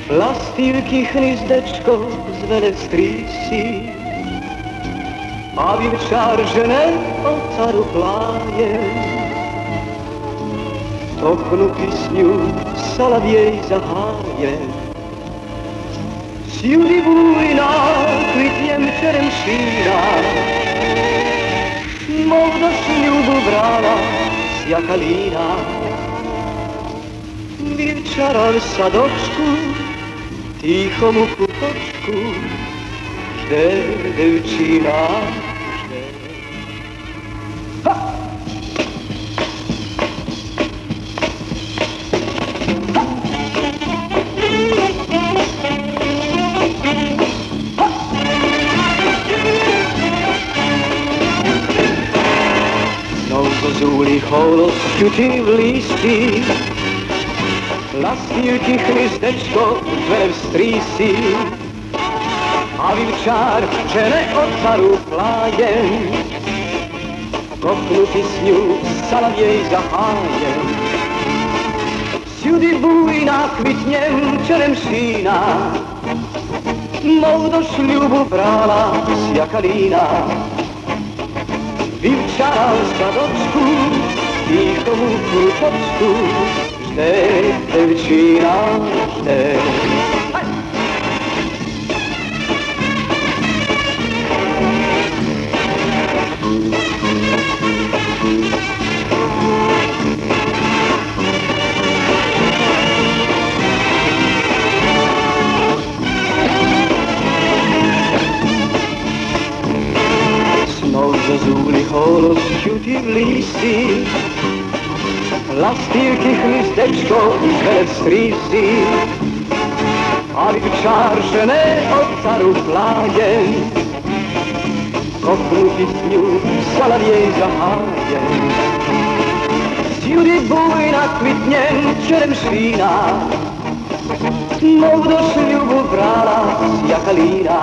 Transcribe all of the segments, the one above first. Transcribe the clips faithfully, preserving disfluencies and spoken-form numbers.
Lastilky hnízdečko zvele vstřící a vivčár žene od caru pláje. Tochnu písňu salavěj zaháje. Sjudy bujná kvitněm čerem šíná, mou do sľubu brala sjaka lína. Vivčara v sadočku tichomu kútočku žde devčina, žde. Ha! Zúli holosťu ti v lístí, lastilky hnízdečko zvere vstřící a vivčár žene od caru pláje. Kochnu písňu salavěj zaháje. Sjudy bujná kvitněm čerem šíná, mou do sľubu brala sjaka lína. Vivčara v sadočku, tichomu kútočku žde devčina, žde. Zúli holosťu ti v lístí, lastilky hnízdečko zvere vstřící a vivčár žene od caru pláje. Kochnu písňu salavěj zaháje. Sjudy bujná kvitněm čerem šíná, mou do sľubu brala sjaka lína.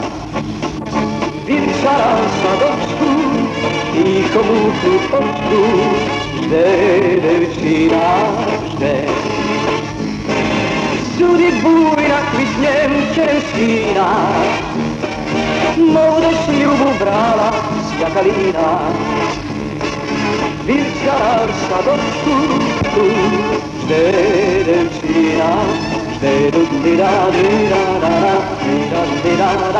Vivčara v sadočku, tichomu kútočku žde devčina, žde. Sjudy bujná kvitněm čerem šíná, mou do sľubu brala sjaka lína. Vivčara v sadočku žde devčina, žde do dida dida dida dida dida dida.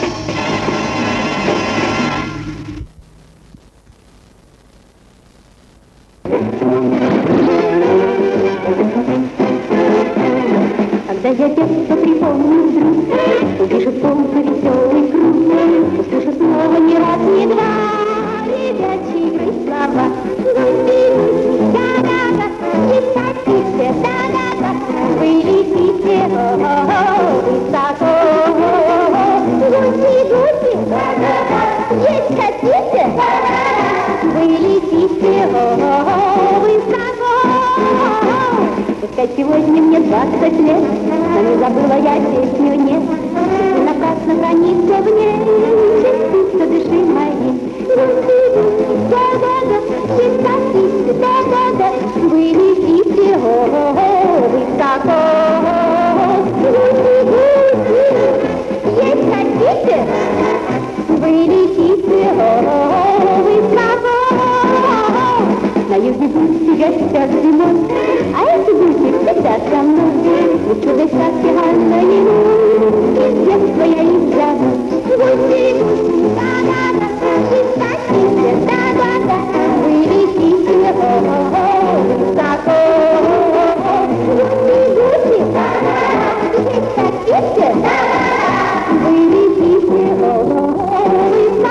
Когда я детство припомню вдруг, увижу солнце веселый круг, услышу снова ни раз, ни два ребячьи слова. Гуси-гуси, да-да-да, летайте, да-да-да, вы летите, о-о-о, высоко. Гуси-гуси, да-да-да, есть хотите, да-да-да, вы летите, о-о-о, высоко. Пускай сегодня мне двадцать лет, но не забыла я песню нет. Пусть напрасно хранится в ней частица души моей. Гуси-гуси, да-да-да, летите, да-да-да, вы летите, о-о-о, высоко. Гуси-гуси, есть хотите, вы летите, о-о-о, высоко. На юге гуси гостят зимой, а эти гуси всегда со мной. Лучше дышать пианной, из детства я их зову. Гуси-гуси, да-да-да, летайте, да-да-да, вы летите, о-о-о, высоко. Гуси-гуси, да-да-да, летайте, да-да-да, вы летите, о-о-о, высоко.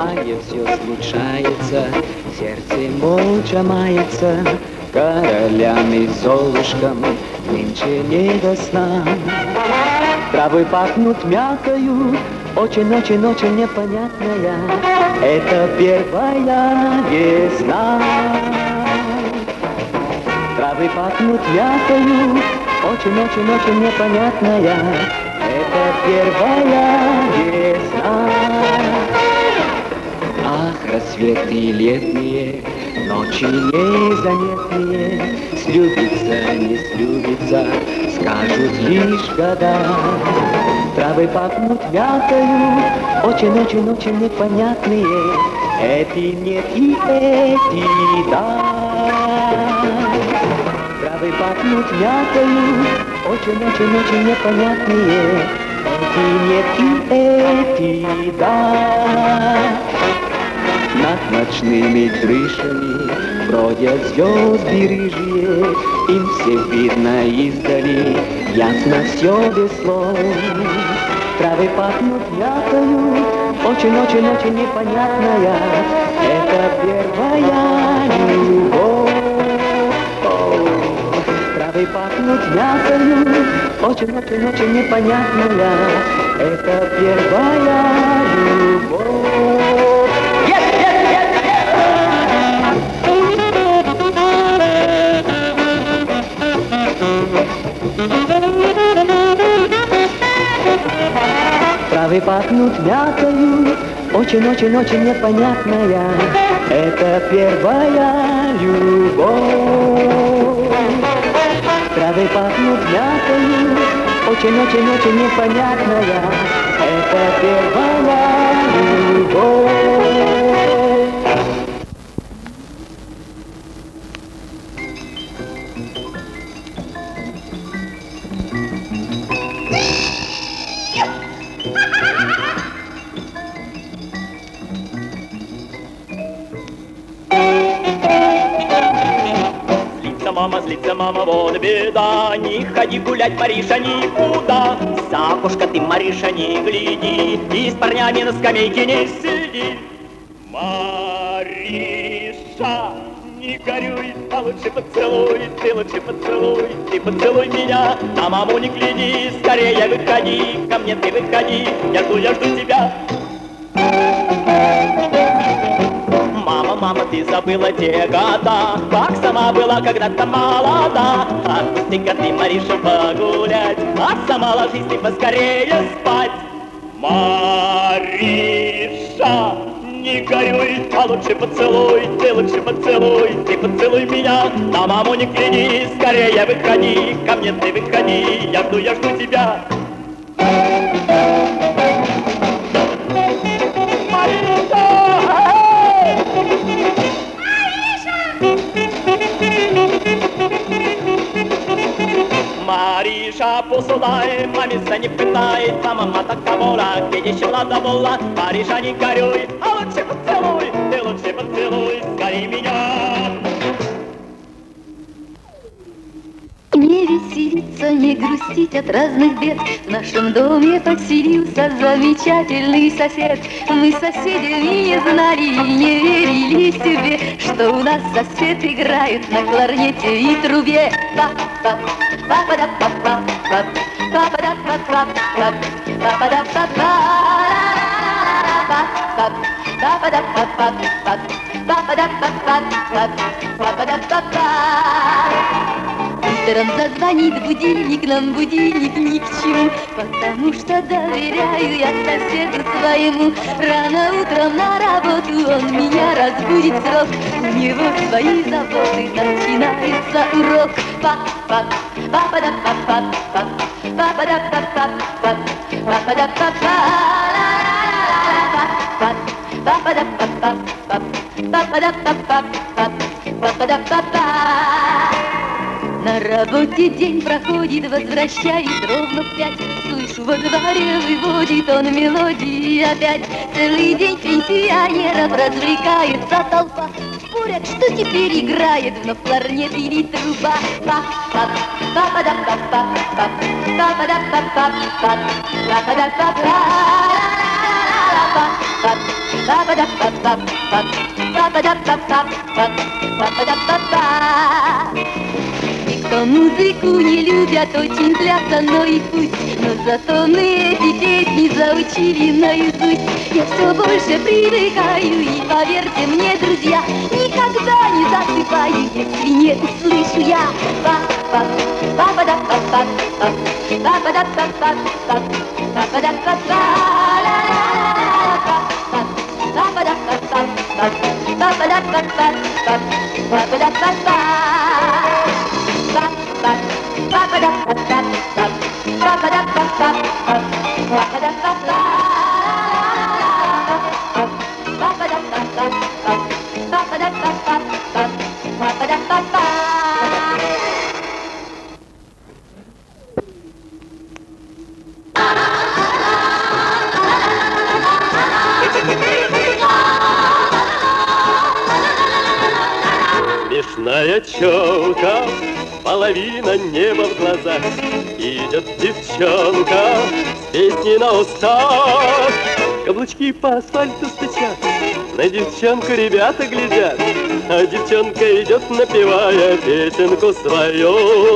зная, все случается, сердце молча мается, королям и золушкам нынче не до сна. Травы пахнут мякою, очень-очень-очень непонятная, это первая весна. Травы пахнут мякою, очень-очень-очень непонятная, это первая весна. Ах, рассветы летние, ночи незаметные, слюбится, не слюбится, скажут лишь года. Травы пахнут мякою, очень-очень-очень непонятные, эти нет и эти да. Травы пахнут мякою, очень-очень-очень непонятные, эти нет и эти да. Над ночными крышами бродят звезды рыжие, им все видно издали, ясно все без слов. Травы пахнут мякою, очень-очень-очень непонятная, это первая любовь. Травы пахнут мякою, очень-очень-очень непонятная, это первая любовь. Травы пахнут мякою, очень-очень-очень непонятная, это первая любовь. Травы пахнут мякою, очень-очень-очень непонятная, это первая любовь. Мама, злится мама, вот беда, не ходи гулять, Мариша, никуда. За окошко ты, Мариша, не гляди, и с парнями на скамейке не сиди. Мариша, не горюй, а лучше поцелуй, ты лучше поцелуй, ты поцелуй меня. На маму не гляди, скорее выходи, ко мне ты выходи, я жду, я жду тебя. Мама, мама, ты забыла те года, как сама была когда-то молода. Отпусти-ка ты, Мариша, погулять, а сама ложись ты поскорее спать. Мариша, не горюй, а лучше поцелуй, ты лучше поцелуй, ты поцелуй меня. На маму не гляди, скорее выходи, ко мне ты выходи, я жду, я жду тебя. Мариша, посылай, мамица не пытает, а мама так кого-то, где еще надо было. Мариша, не горюй, а лучше поцелуй, ты лучше поцелуй, скорей меня. Не веселиться, не грустить от разных бед. В нашем доме поселился замечательный сосед. Мы соседями не знали и не верили себе, что у нас сосед играет на кларнете и трубе. Па-па, па-па-да-па-па, па-па-да-па-па, па-па-да-па-па, па-па-да-па-па, па-па-да-па-па, па-па-да-па-па. Утром зазвонит будильник, нам будильник ни к чему, потому что доверяю я соседу своему. Рано утром на работу он меня разбудит срок, у него свои заботы, начинается урок. Па-па, па-па-да-па-па, па-па-да-па-па, па-па-да-па-па, па-па-да-па-па, па-па-да-па-па, па-па-да-па-па. На работе день проходит, возвращаюсь ровно в пять. Слышу, во дворе выводит он мелодии опять. Целый день пенсионеров развлекается толпа. Спорят, что теперь играет, вновь кларнет или труба. Па-па, па-па-да-па-па, па-па-да-па-па, па-па-да-па-па, па-па-да-па-па. Никто музыку не любят, очень плясаной путь, но зато мы эти песни заучили наизусть. Я все больше привыкаю, и поверьте мне, друзья, никогда не засыпаю, если не услышу я па-па, па-па-да-па-па, па-па-да-па-па, па-па-да-па-па, ла-ла-ла-ла-ла, па-па-да-па-па, па-па-да-па-па, па-па-да-па-па. Смешная челка, половина неба в глазах, идет девчонка с песней на устах. Каблучки по асфальту стучат, на девчонку ребята глядят, а девчонка идет, напевая песенку свою.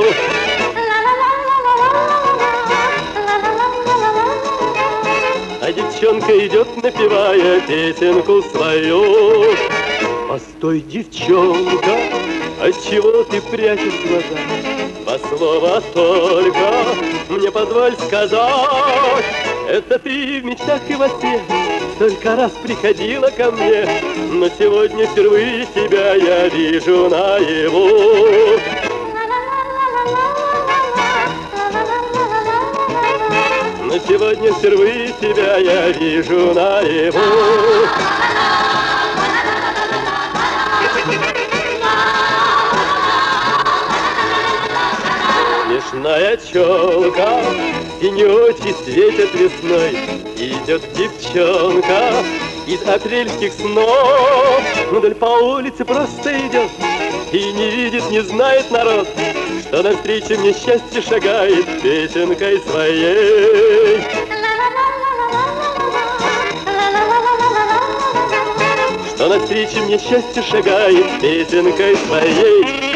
А девчонка идет, напевая песенку свою. Постой, девчонка, отчего ты прячешь глаза? Два слова только мне позволь сказать. Это ты в мечтах и во сне столько раз приходила ко мне, но сегодня впервые тебя я вижу наяву. Но сегодня впервые тебя я вижу наяву. Смешная челка, синие очи светят весной, идет девчонка из апрельских снов. Вдоль по улице просто идет и не видит, не знает народ, что навстречу мне счастье шагает песенкой своей. Что навстречу мне счастье шагает песенкой своей.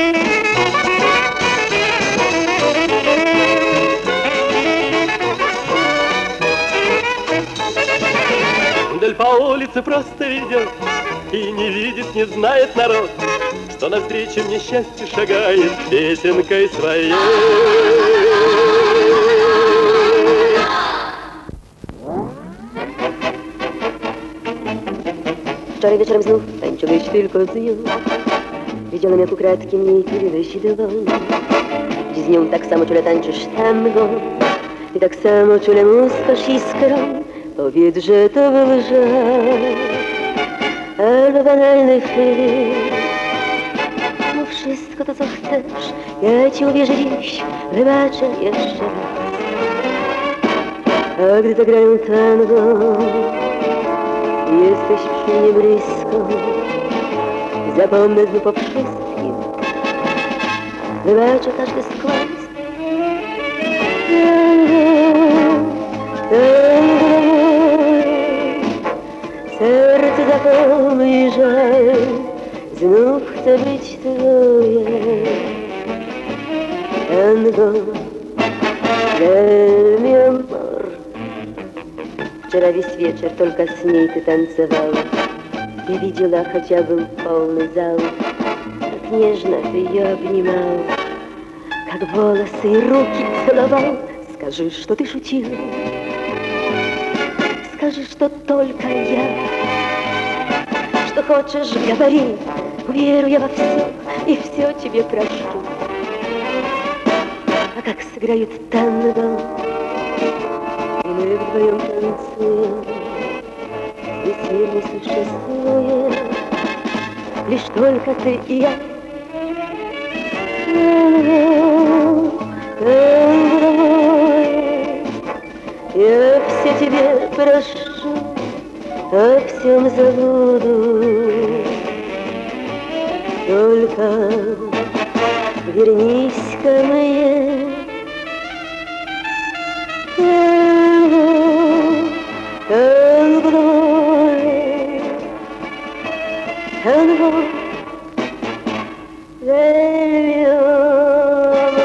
Вдаль по улице просто идет и не видит, не знает народ, что навстречу мне счастье шагает песенкой своей. Wczoraj wieczorem znów tańczyłeś tylko z nią. Widziałem, jak ukradkiem jej tuliłeś do woli. Dziś z nią tak samo czule tańczysz tango i tak samo czule muskasz iskrą. Powiedz, że to był żart albo banalny film. Mów wszystko to, co chcesz, ja ci uwierzę dziś, wybaczę jeszcze raz. A gdy zagrają tango, jesteś przy mnie blisko, zapomnę znów o wszystkim, wybaczę każdy skład. Serce zapomnij żal, znów chcę być twoje. Tango, del mi amor. Вчера весь вечер только с ней ты танцевал. Я видела, хотя был полный зал, как нежно ты ее обнимал, как волосы и руки целовал. Скажи, что ты шутил, скажи, что только я, что хочешь, говори, верю я во все и все тебе прощу. А как сыграют танго, и мы вдвоем танцуем, весь мир не существует, лишь только ты и я. Я все тебе прошу, о всем забуду, только вернись ко мне. Танго, танго, tango del mio amore.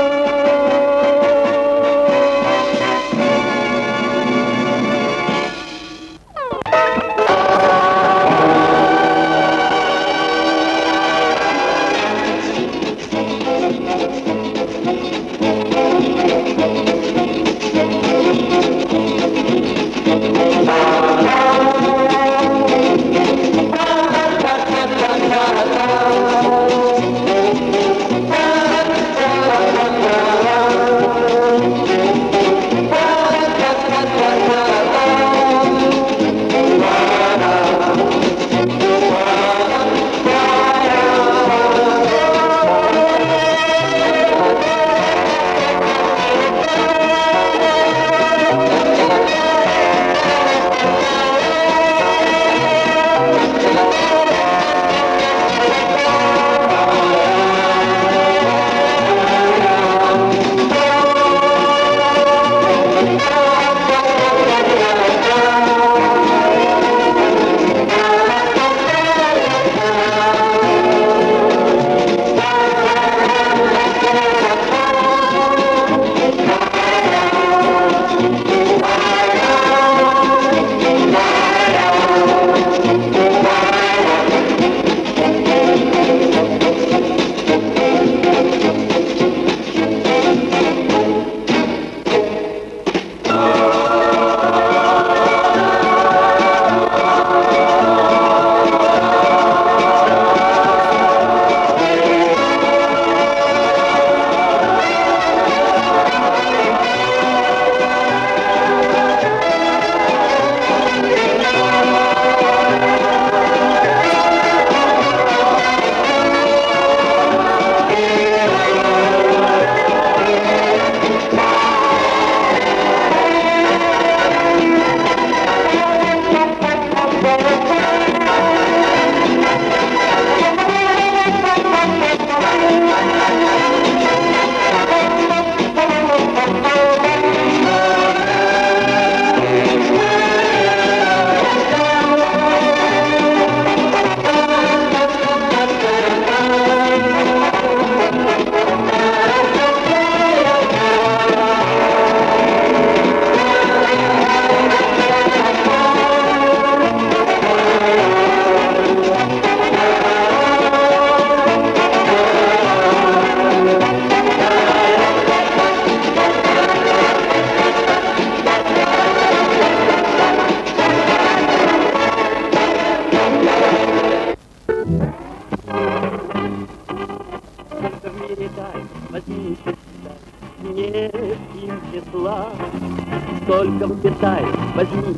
Сколько в Китай, возьми,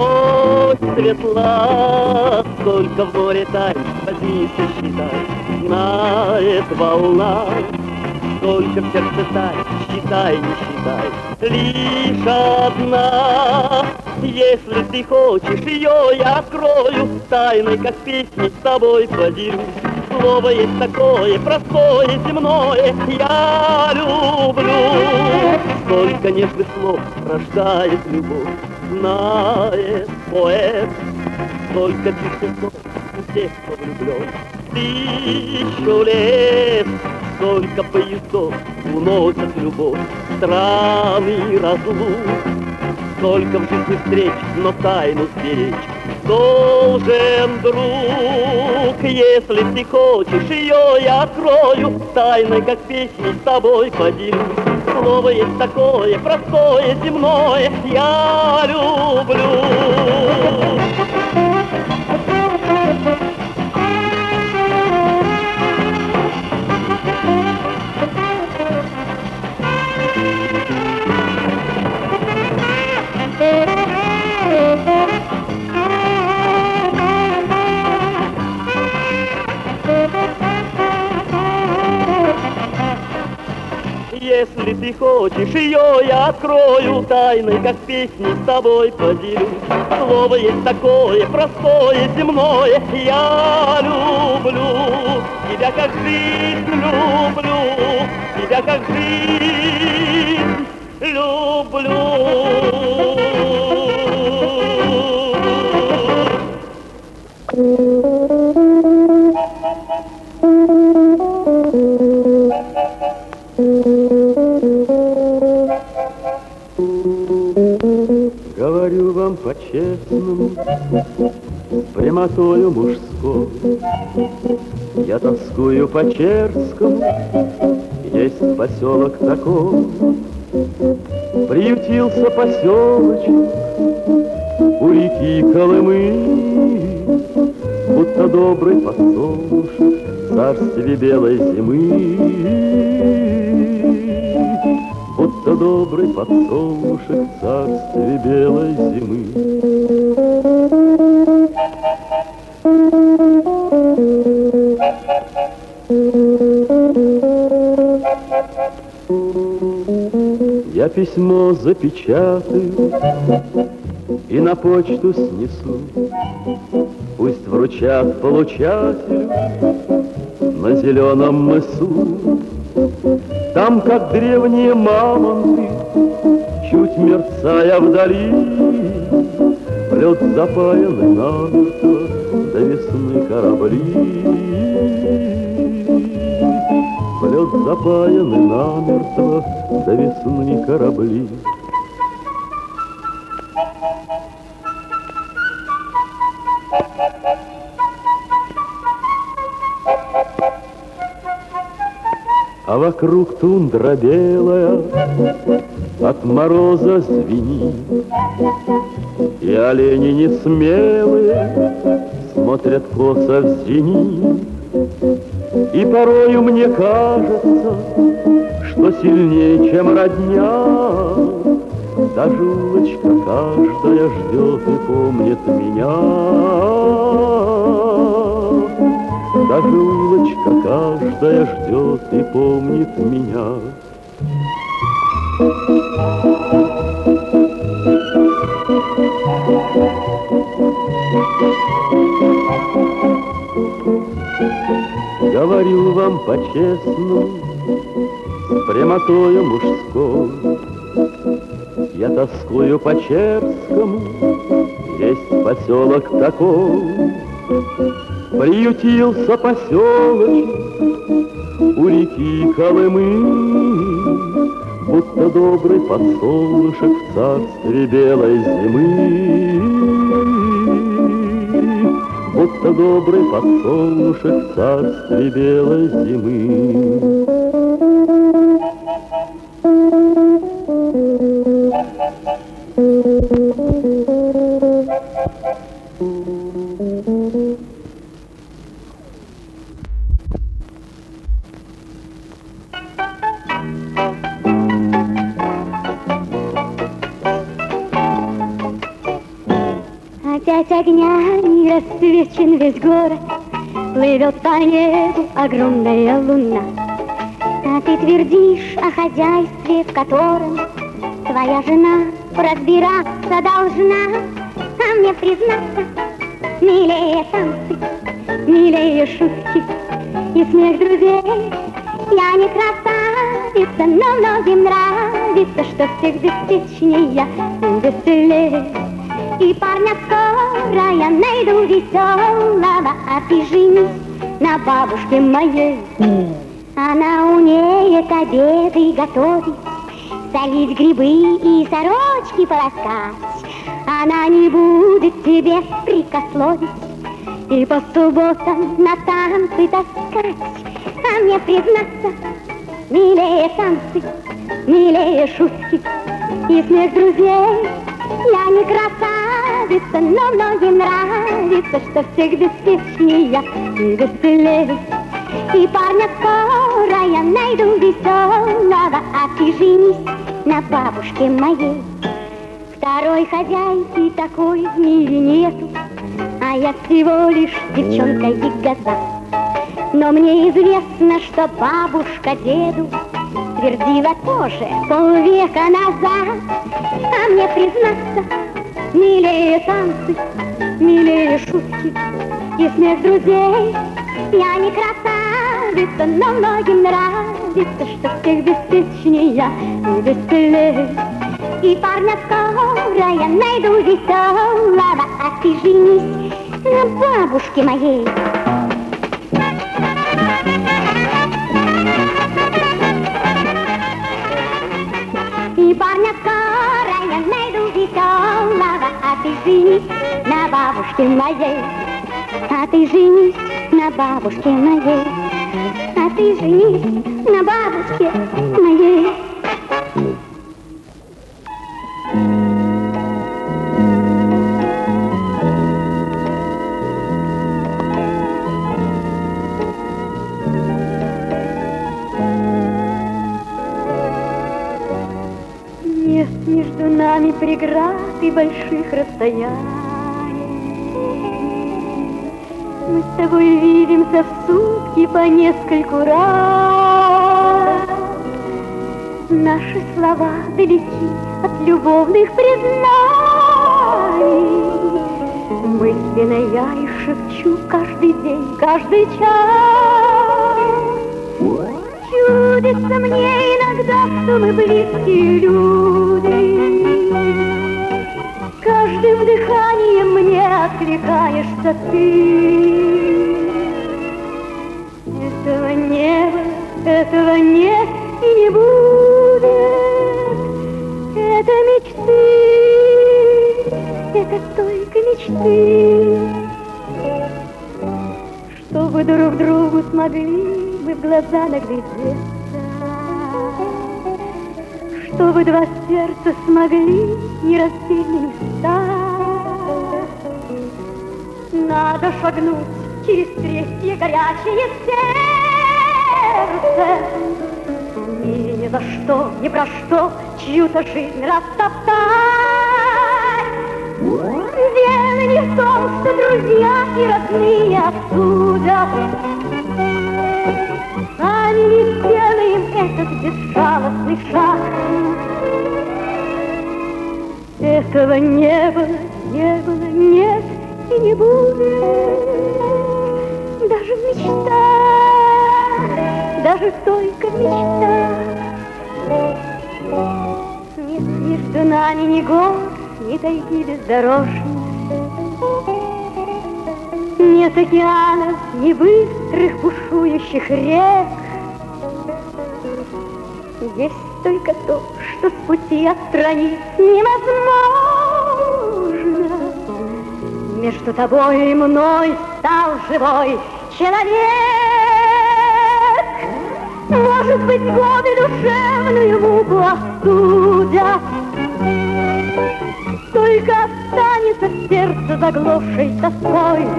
ночь светла, сколько в море тайн, возьми, сосчитай, знает волна. Сколько в сердце тайн, считай, не считай, лишь одна. Если ты хочешь ее, я открою, тайной, как песни, с тобой поделюсь. Слово есть такое, простое, земное, я люблю. Сколько нежных слов рождает любовь, знает поэт. Сколько чувств у тех, кто влюблен, тысячу лет. Сколько поездов уносят любовь, страны разлук. Сколько в жизни встреч, но тайну сберечь должен друг. Если ты хочешь ее, я открою, тайной, как песни, с тобой поделюсь. Слово есть такое, простое, земное, я люблю. Если ты хочешь ее, я открою, тайной, как песни, с тобой поделюсь. Слово есть такое, простое, земное, я люблю. Тебя как жизнь люблю, тебя как жизнь люблю. Thank you. по-честному, с прямотою мужской. Я тоскую по-черскому, есть поселок такой. Приютился поселочек у реки Колымы, будто добрый подсолнушек в царстве белой зимы. Будто добрый подсолнушек в царстве белой зимы. Я письмо запечатаю и на почту снесу. Пусть вручат получателю на зеленом мысу. Там, как древние мамонты, чуть мерцая вдали, лед запаянный намертво до весны корабли. Лед запаянный намертво до весны корабли. А вокруг тундра белая от мороза звенит, и олени несмелые смотрят косо в зенит. И порою мне кажется, что сильнее, чем родня, даже улочка каждая ждет и помнит меня. Даже улочка каждая ждет и помнит меня. Говорю вам по-честному, с прямотою мужской. Я тоскую по Черскому, есть поселок такой. Приютился поселочек у реки Колымы, будто добрый подсолнушек в царстве белой зимы. Будто добрый подсолнушек в царстве белой зимы. Опять огнями расцвечен весь город, плывет по небу огромная луна. А ты твердишь о хозяйстве, в котором твоя жена разбираться должна. А мне признаться, милее танцы, милее шутки и смех друзей. Я не красавица, но многим нравится, что всех беспечнее я и веселее. И парня скоро я найду веселого, а ты женись на бабушке моей. Она умеет обеды готовить, солить грибы и сорочки полоскать. Она не будет тебе прикословить и по субботам на танцы таскать. А мне признаться, милее танцы, милее шутки и смех друзей. Я не красавица, но многим нравится, что всех беспечнее я и веселее. И парня скоро я найду веселого, а ты женись на бабушке моей. Второй хозяйки такой в мире нету, а я всего лишь девчонка ягоза. Но мне известно, что бабушка деду твердила тоже полвека назад. А мне признаться, милее танцы, милее шутки и смех друзей. Я не красавица, но многим нравится, что всех беспечнее я и веселее. И парня скоро я найду веселого, а ты женись на бабушке моей. И парня скоро я найду веселого, а ты женись на бабушке моей, а ты женись на бабушке моей, а ты женись на бабушке моей. Нет между нами преград и больших расстояний. Мы с тобой видимся в сутки по нескольку раз. Наши слова далеки от любовных признаний. Мысленно я их шепчу каждый день, каждый час. Чудится мне иногда, что мы близкие люди. Каждым дыханием мне откликаешься ты. Этого не было, этого нет и не будет. Это мечты, это только мечты. Чтобы друг другу смогли мы в глаза наглядеться, чтобы два сердца смогли нераздельными стать. Надо шагнуть через третье горячее сердце, и ни за что, ни про что чью-то жизнь растоптать. Дело не в том, что друзья и родные осудят, сами не сделаем этот безжалостный шаг. Этого не было, не было, нет и не будет. Даже в мечтах, даже только в мечтах. Нет между нами ни гор, ни тайги бездорожных. Нет океанов, ни быстрых бушующих рек. Есть только то, что с пути отстранить невозможно. Между тобой и мной стал живой человек. Может быть, годы душевную муку остудят, только останется в сердце заглохшей тоской.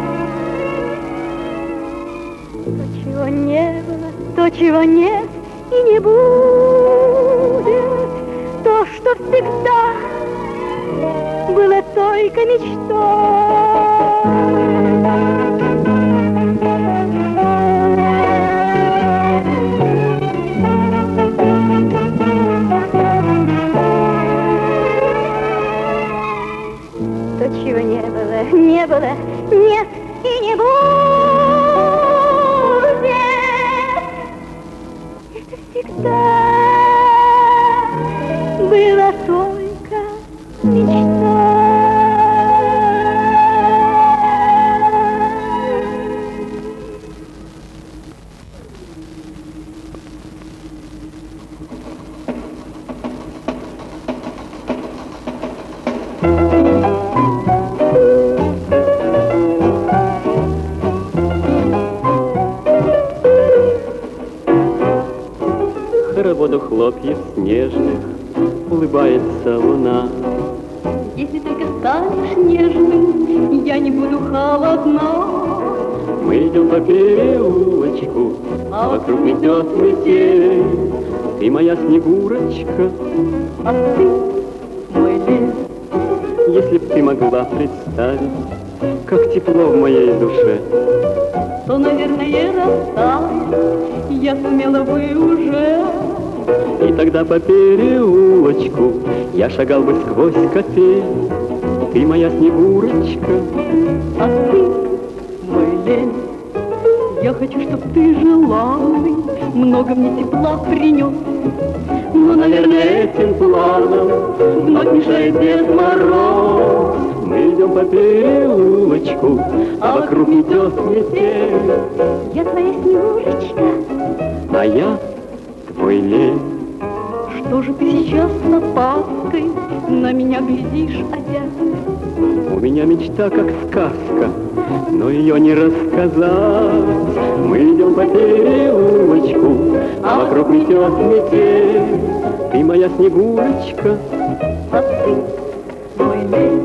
То, чего не было, то, чего нет и не будет, то, что всегда было только мечтой. То, чего не было, не было, нет и не будет. Это всегда было только мечтой. Хороводу хлопьев снежных улыбается луна. Если только станешь нежным, я не буду холодна. Мы идем по переулочку, а вокруг метет метель. Ты моя Снегурочка, А ты мой лес. если б ты могла представить, как тепло в моей душе, То, наверное, растает, я сумела бы уже. и тогда по переулочку я шагал бы сквозь капель. Ты моя Снегурочка, А ты мой лес. Я хочу, чтоб ты желанный много мне тепла принес. Но, наверное, этим планом вновь мешает Дед Мороз. мы идем по переулочку, а вокруг метет метель. Я твоя Снегурочка, А я твой лес. Что же ты сейчас с опаской на меня глядишь опять? У меня мечта как сказка, но ее не рассказать. Мы идем по переулочку, а вокруг метет метель. Ты моя Снегурочка, А ты мой лень.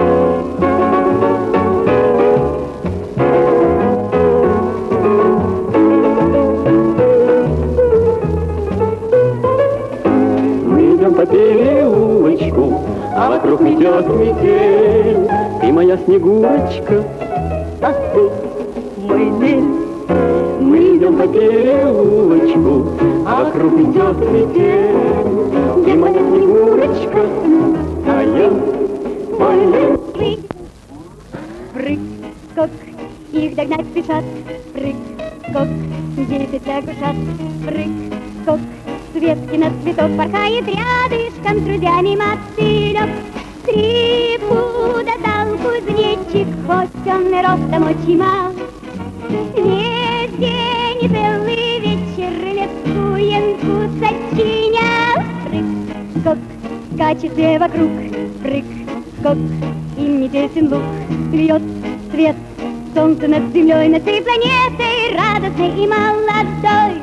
по переулочку, а вокруг метет метель. Ты моя Снегурочка, А ты мой лень. мы идем по переулочку, а вокруг метет метель. Ты моя Снегурочка, а я твой лень. Прыг, скок, их догнать спешат. Прыг, скок, десять лягушат. Прыг, скок, с ветки на цветок порхает рядышком с друзьями мотылек. Три пуда дал кузнечик, хоть он и ростом очень мал. Весь день и целый вечер лескуенку сочинял. Прыг, скок, скачет все вокруг. Прыг, скок, им не тесен лук. Льет свет солнце над землей, над всей планетой радостной и молодой.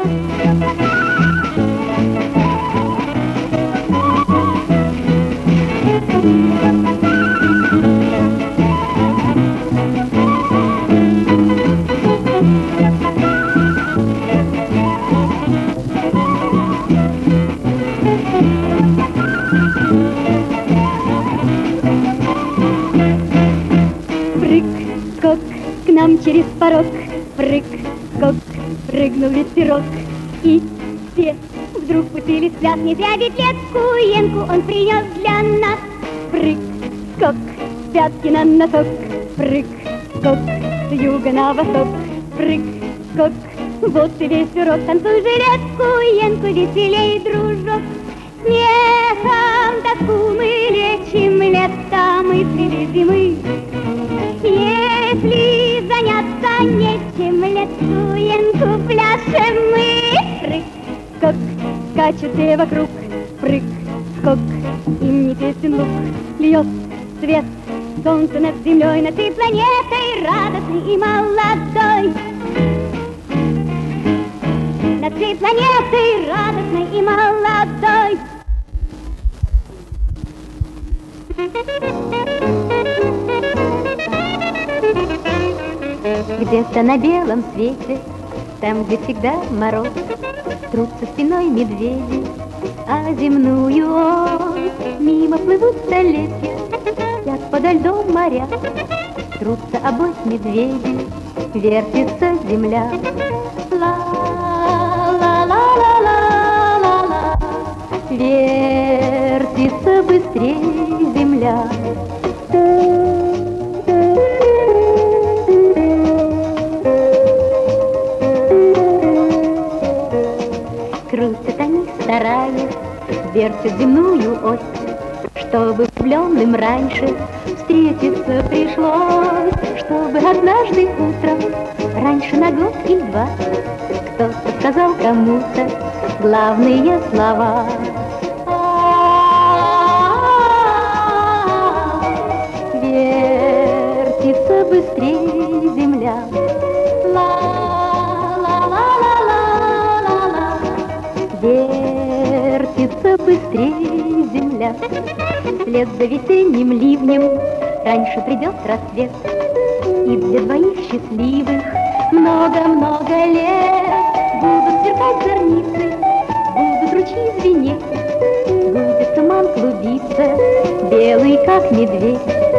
Прыг-скок к нам через порог. Прыг-скок, прыгнул ветерок. И все вдруг пустились в пляс. Не зря ведь лескуенку он принес для нас. Прыг-скок, пятки на носок. Прыг-скок, с юга на восток. Прыг-скок, вот и весь урок. Танцуй же, лескуенку, веселей, дружок. Смехом тоску мы лечим летом и среди зимы. Если заняться нечем, лескуенку пляшем мы. Прыг-скок, скачут все вокруг. Прыг-скок, им не тесен лук. Льет свет солнце над землей, над всей планетой радостной и молодой. Над всей планетой радостной и молодой. Где-то на белом свете, там, где всегда мороз, трутся спиной медведи, а земную ось. Мимо плывут столетия, спят подо льдом моря, трутся обось медведи, вертится земля. Ла-ла-ла-ла-ла-ла, вертится быстрей земля. Крутят они, стараясь, вертят земную ось, чтобы влюбленным раньше встретиться пришлось, чтобы однажды утром, раньше на год или два, кто-то сказал кому-то главные слова. Вертится быстрее земля. Ла-ла-ла-ла-ла-ла, вертится быстрее земля. Вслед за весенним ливнем раньше придет рассвет, и для двоих счастливых много-много лет будут сверкать зорницы, будут ручьи звенеть, будет туман клубиться, белый как медведь.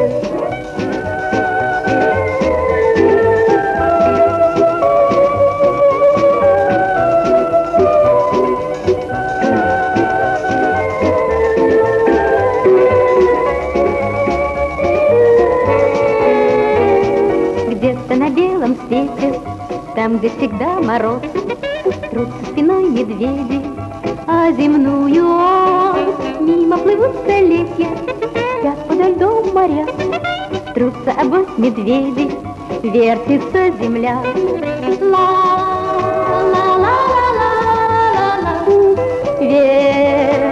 Где-то на белом свете, там, где всегда мороз, трутся спиной медведи, а земную ось. Мимо плывут столетия, спят подо льдом моря, трутся обось медведи, вертится земля. Ла-ла-ла-ла-ла-ла, вертится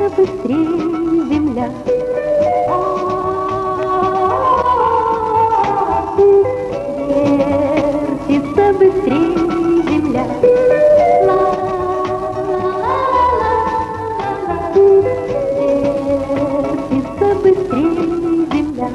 быстрее земля. Вертится быстрее земля. Вертится быстрее земля.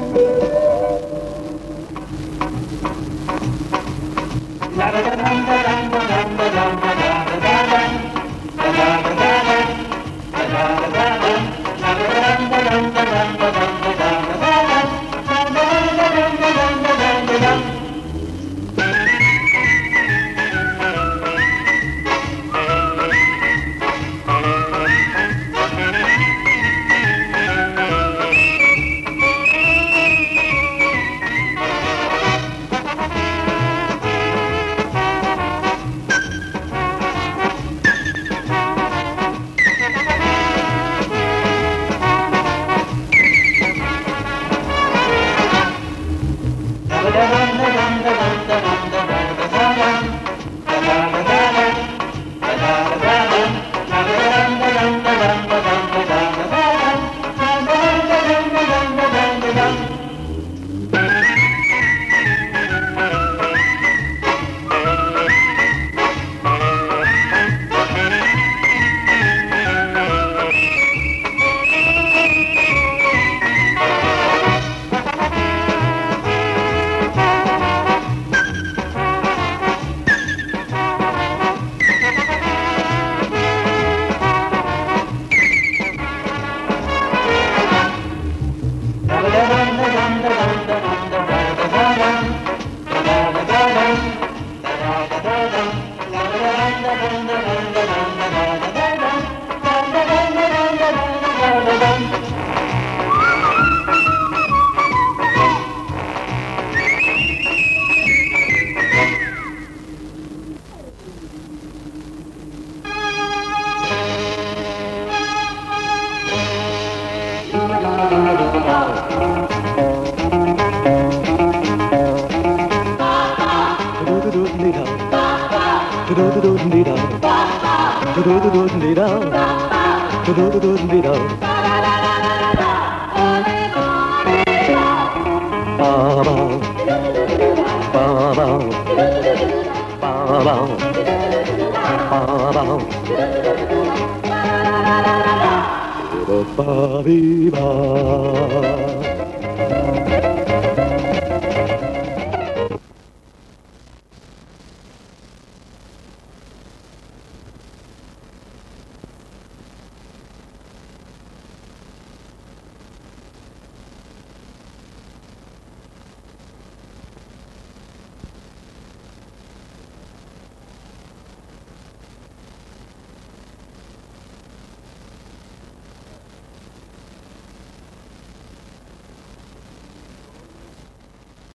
Viva